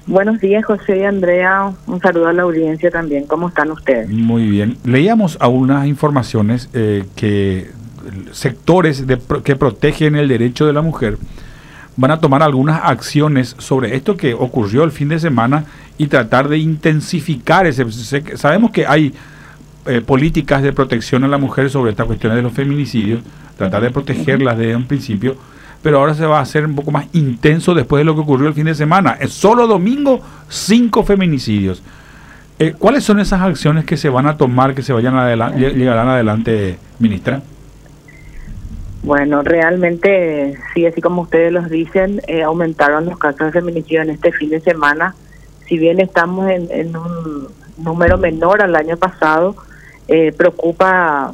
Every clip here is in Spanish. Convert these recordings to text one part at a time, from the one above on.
Buenos días, José y Andrea. Un saludo a la audiencia también. ¿Cómo están ustedes? Muy bien. Leíamos algunas informaciones que sectores que protegen el derecho de la mujer van a tomar algunas acciones sobre esto que ocurrió el fin de semana y tratar de intensificar sabemos que hay políticas de protección a la mujer sobre estas cuestiones de los feminicidios, tratar de protegerlas desde un principio, pero ahora se va a hacer un poco más intenso después de lo que ocurrió el fin de semana. Es solo domingo, 5 feminicidios. ¿Cuáles son esas acciones que se van a tomar, que se llegarán adelante, ministra? Bueno, realmente, sí, así como ustedes los dicen, aumentaron los casos de feminicidio en este fin de semana. Si bien estamos en un número menor al año pasado, preocupa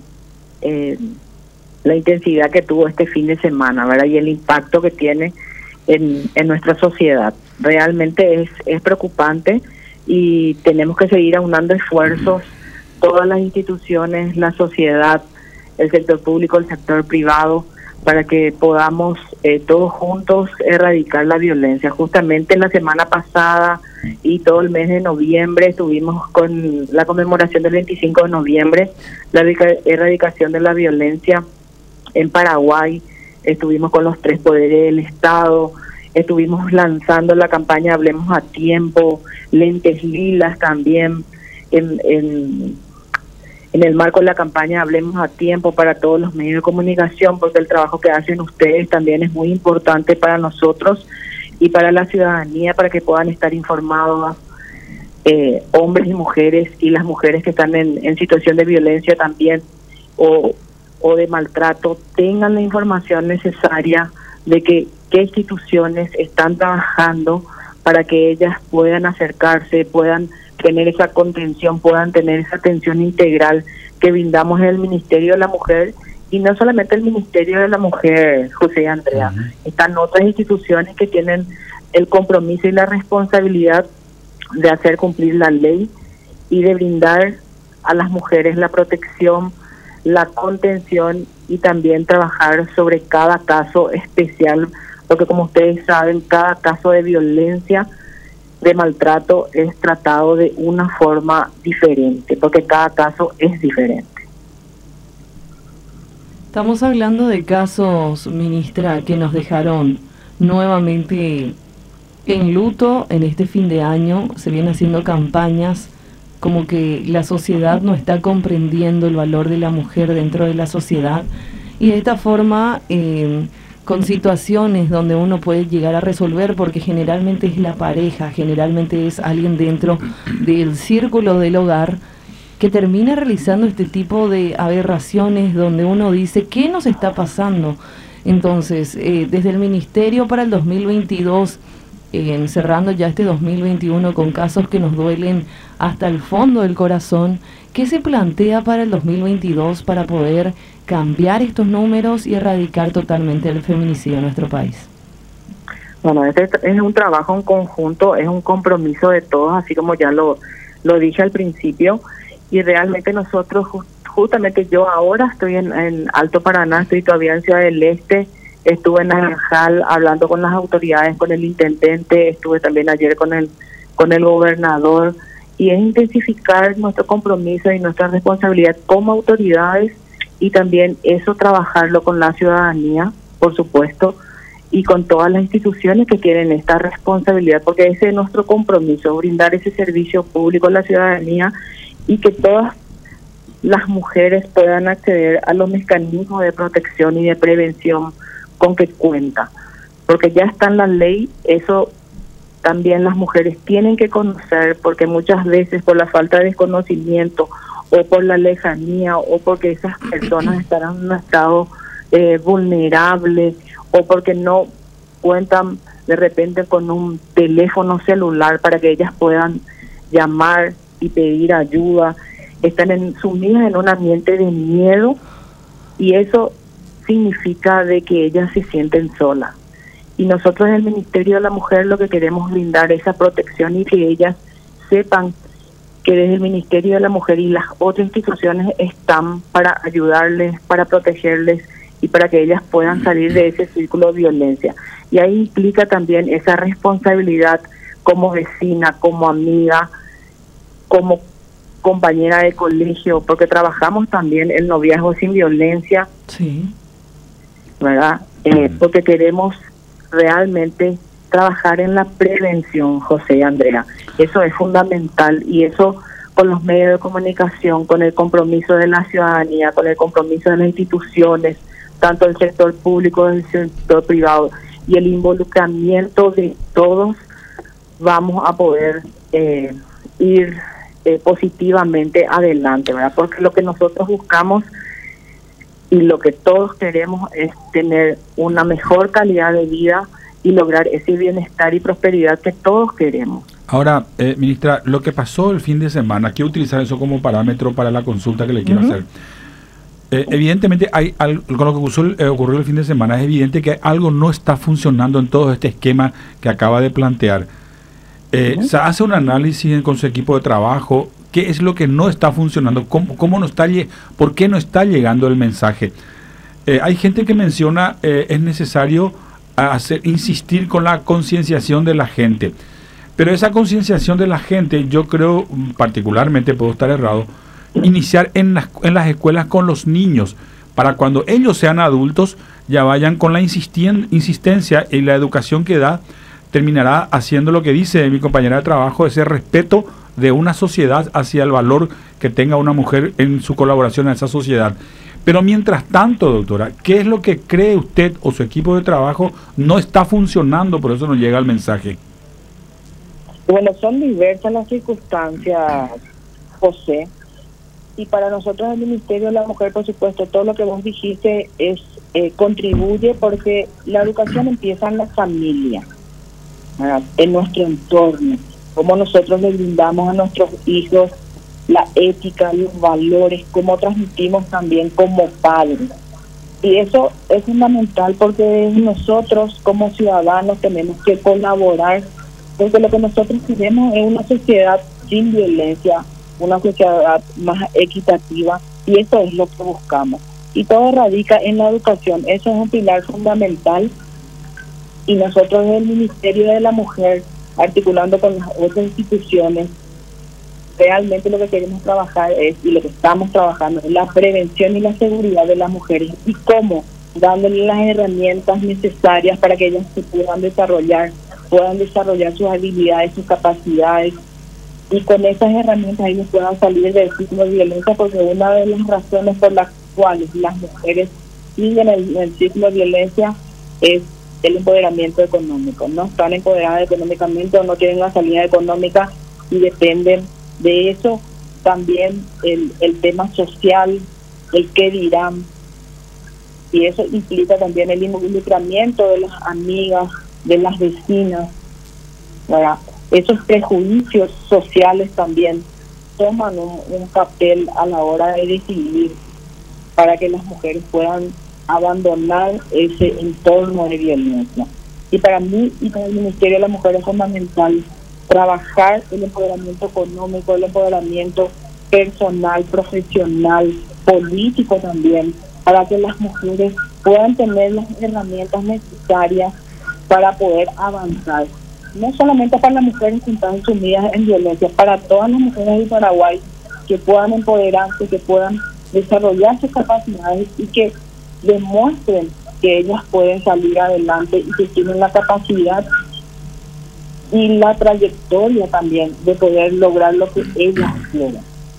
la intensidad que tuvo este fin de semana, ¿verdad? Y el impacto que tiene en nuestra sociedad. Realmente es preocupante y tenemos que seguir aunando esfuerzos, todas las instituciones, la sociedad, el sector público, el sector privado, para que podamos todos juntos erradicar la violencia. Justamente la semana pasada y todo el mes de noviembre estuvimos con la conmemoración del 25 de noviembre, la erradicación de la violencia en Paraguay. Estuvimos con los 3 poderes del Estado, estuvimos lanzando la campaña Hablemos a Tiempo, lentes lilas también, en el marco de la campaña Hablemos a Tiempo para todos los medios de comunicación, porque el trabajo que hacen ustedes también es muy importante para nosotros y para la ciudadanía, para que puedan estar informados hombres y mujeres, y las mujeres que están en situación de violencia también o de maltrato, tengan la información necesaria de qué instituciones están trabajando para que ellas puedan acercarse, puedan tener esa contención, puedan tener esa atención integral que brindamos en el Ministerio de la Mujer. Y no solamente el Ministerio de la Mujer, José y Andrea, están otras instituciones que tienen el compromiso y la responsabilidad de hacer cumplir la ley y de brindar a las mujeres la protección, la contención y también trabajar sobre cada caso especial, porque como ustedes saben, cada caso de violencia, de maltrato es tratado de una forma diferente, porque cada caso es diferente. Estamos hablando de casos, ministra, que nos dejaron nuevamente en luto en este fin de año. Se vienen haciendo campañas como que la sociedad no está comprendiendo el valor de la mujer dentro de la sociedad, y de esta forma con situaciones donde uno puede llegar a resolver, porque generalmente es la pareja, generalmente es alguien dentro del círculo del hogar que termina realizando este tipo de aberraciones donde uno dice, ¿qué nos está pasando? Entonces, desde el Ministerio para el 2022, cerrando ya este 2021 con casos que nos duelen hasta el fondo del corazón, ¿qué se plantea para el 2022 para poder cambiar estos números y erradicar totalmente el feminicidio en nuestro país? Bueno, este es un trabajo en conjunto, es un compromiso de todos, así como ya lo dije al principio, y realmente nosotros, justamente yo ahora estoy en Alto Paraná, estoy todavía en Ciudad del Este, estuve en Naranjal hablando con las autoridades, con el intendente, estuve también ayer con el gobernador, y es intensificar nuestro compromiso y nuestra responsabilidad como autoridades, y también eso trabajarlo con la ciudadanía, por supuesto, y con todas las instituciones que tienen esta responsabilidad, porque ese es nuestro compromiso, brindar ese servicio público a la ciudadanía y que todas las mujeres puedan acceder a los mecanismos de protección y de prevención con que cuenta, porque ya está en la ley. Eso también las mujeres tienen que conocer, porque muchas veces por la falta de conocimiento o por la lejanía o porque esas personas estarán en un estado vulnerable o porque no cuentan de repente con un teléfono celular para que ellas puedan llamar y pedir ayuda, están sumidas en un ambiente de miedo, y eso significa de que ellas se sienten solas. Y nosotros en el Ministerio de la Mujer lo que queremos brindar es esa protección, y que ellas sepan que desde el Ministerio de la Mujer y las otras instituciones están para ayudarles, para protegerles y para que ellas puedan salir de ese círculo de violencia. Y ahí implica también esa responsabilidad como vecina, como amiga, como compañera de colegio, porque trabajamos también el noviazgo sin violencia, Sí. ¿verdad? Porque queremos realmente trabajar en la prevención, José y Andrea. Eso es fundamental, y eso con los medios de comunicación, con el compromiso de la ciudadanía, con el compromiso de las instituciones, tanto del sector público como del sector privado, y el involucramiento de todos, vamos a poder ir positivamente adelante, ¿verdad? Porque lo que nosotros buscamos y lo que todos queremos es tener una mejor calidad de vida y lograr ese bienestar y prosperidad que todos queremos. Ahora, ministra, lo que pasó el fin de semana, quiero utilizar eso como parámetro para la consulta que le quiero hacer. Evidentemente, con lo que ocurrió el fin de semana, es evidente que algo no está funcionando en todo este esquema que acaba de plantear. Se hace un análisis con su equipo de trabajo, qué es lo que no está funcionando, cómo no está, por qué no está llegando el mensaje. Hay gente que menciona es necesario insistir con la concienciación de la gente, pero esa concienciación de la gente, yo creo, particularmente, puedo estar errado, iniciar en las escuelas con los niños, para cuando ellos sean adultos ya vayan con la insistencia, y la educación que da terminará haciendo lo que dice mi compañera de trabajo, ese respeto de una sociedad hacia el valor que tenga una mujer en su colaboración a esa sociedad. Pero mientras tanto, doctora, ¿qué es lo que cree usted o su equipo de trabajo no está funcionando, por eso no llega el mensaje? Bueno, son diversas las circunstancias, José, y para nosotros el Ministerio de la Mujer, por supuesto, todo lo que vos dijiste contribuye, porque la educación empieza en la familia, ¿verdad? En nuestro entorno, cómo nosotros le brindamos a nuestros hijos la ética, los valores, cómo transmitimos también como padres. Y eso es fundamental, porque nosotros como ciudadanos tenemos que colaborar, porque lo que nosotros queremos es una sociedad sin violencia, una sociedad más equitativa, y eso es lo que buscamos. Y todo radica en la educación, eso es un pilar fundamental, y nosotros desde el Ministerio de la Mujer, articulando con las otras instituciones, realmente lo que queremos trabajar y lo que estamos trabajando es la prevención y la seguridad de las mujeres, y cómo dándole las herramientas necesarias para que ellas se puedan desarrollar sus habilidades, sus capacidades, y con esas herramientas ellos puedan salir del ciclo de violencia, porque una de las razones por las cuales las mujeres siguen el ciclo de violencia es el empoderamiento económico. No están empoderadas económicamente o no tienen una salida económica y dependen de eso. También el tema social, el qué dirán, y eso implica también el involucramiento de las amigas, de las vecinas, ¿verdad? Esos prejuicios sociales también toman un papel a la hora de decidir para que las mujeres puedan abandonar ese entorno de violencia. Y para mí y para el Ministerio de la Mujer es fundamental trabajar el empoderamiento económico, el empoderamiento personal, profesional, político también, para que las mujeres puedan tener las herramientas necesarias para poder avanzar. No solamente para las mujeres que están sumidas en violencia, para todas las mujeres de Paraguay que puedan empoderarse, que puedan desarrollar sus capacidades y que demuestren que ellas pueden salir adelante y que tienen la capacidad y la trayectoria también de poder lograr lo que ellas quieran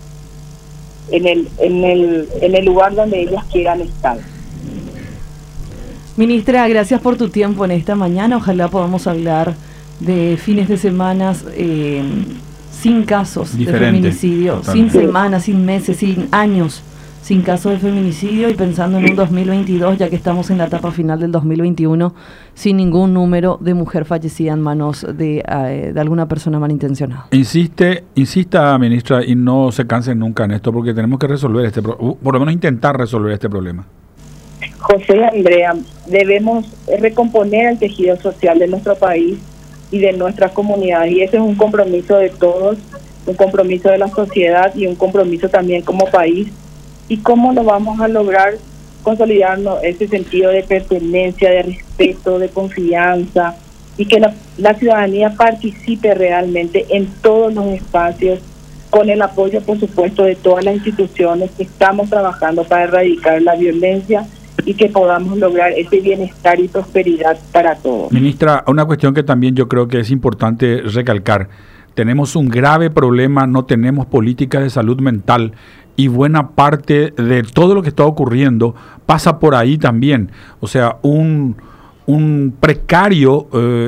en el lugar donde ellas quieran estar. Ministra, gracias por tu tiempo en esta mañana. Ojalá podamos hablar de fines de semana sin casos de feminicidio, totalmente. Sin semanas, sin meses, sin años, sin casos de feminicidio, y pensando en un 2022, ya que estamos en la etapa final del 2021, sin ningún número de mujer fallecida en manos de alguna persona malintencionada. Insista, ministra, y no se cansen nunca en esto, porque tenemos que resolver por lo menos intentar resolver este problema. José y Andrea, debemos recomponer el tejido social de nuestro país y de nuestra comunidad, y ese es un compromiso de todos, un compromiso de la sociedad y un compromiso también como país. ¿Y cómo lo vamos a lograr? Consolidando ese sentido de pertenencia, de respeto, de confianza, y que la ciudadanía participe realmente en todos los espacios, con el apoyo, por supuesto, de todas las instituciones que estamos trabajando para erradicar la violencia y que podamos lograr ese bienestar y prosperidad para todos. Ministra, una cuestión que también yo creo que es importante recalcar. Tenemos un grave problema, no tenemos política de salud mental y buena parte de todo lo que está ocurriendo pasa por ahí también. O sea, un precaria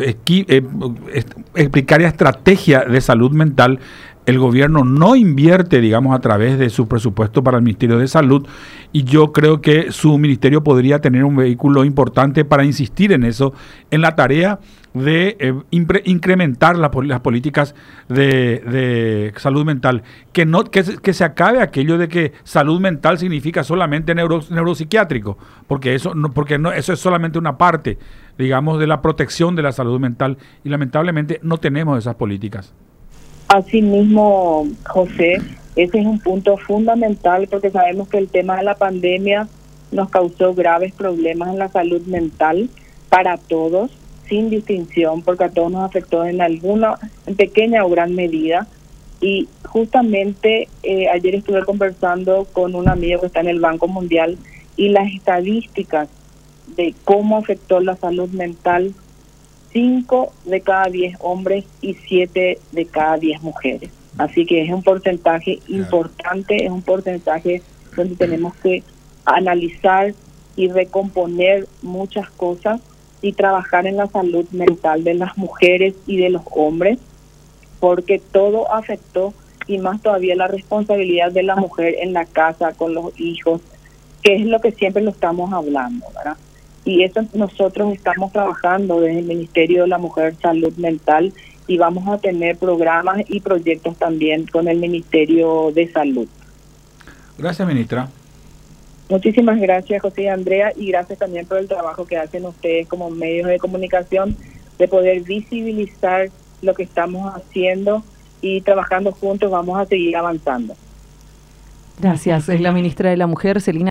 estrategia de salud mental. El gobierno no invierte, digamos, a través de su presupuesto para el Ministerio de Salud, y yo creo que su ministerio podría tener un vehículo importante para insistir en eso, en la tarea de incrementar las políticas de salud mental, que se acabe aquello de que salud mental significa solamente neuropsiquiátrico, porque eso es solamente una parte, digamos, de la protección de la salud mental, y lamentablemente no tenemos esas políticas. Asimismo, José, ese es un punto fundamental porque sabemos que el tema de la pandemia nos causó graves problemas en la salud mental para todos, sin distinción, porque a todos nos afectó en pequeña o gran medida. Y justamente ayer estuve conversando con un amigo que está en el Banco Mundial y las estadísticas de cómo afectó la salud mental: 5 de cada 10 hombres y 7 de cada 10 mujeres. Así que es un porcentaje importante, es un porcentaje donde tenemos que analizar y recomponer muchas cosas y trabajar en la salud mental de las mujeres y de los hombres, porque todo afectó, y más todavía la responsabilidad de la mujer en la casa, con los hijos, que es lo que siempre lo estamos hablando, ¿verdad? Y eso nosotros estamos trabajando desde el Ministerio de la Mujer Salud Mental, y vamos a tener programas y proyectos también con el Ministerio de Salud. Gracias, ministra. Muchísimas gracias, José y Andrea, y gracias también por el trabajo que hacen ustedes como medios de comunicación, de poder visibilizar lo que estamos haciendo, y trabajando juntos vamos a seguir avanzando. Gracias. Es la ministra de la Mujer, Celina.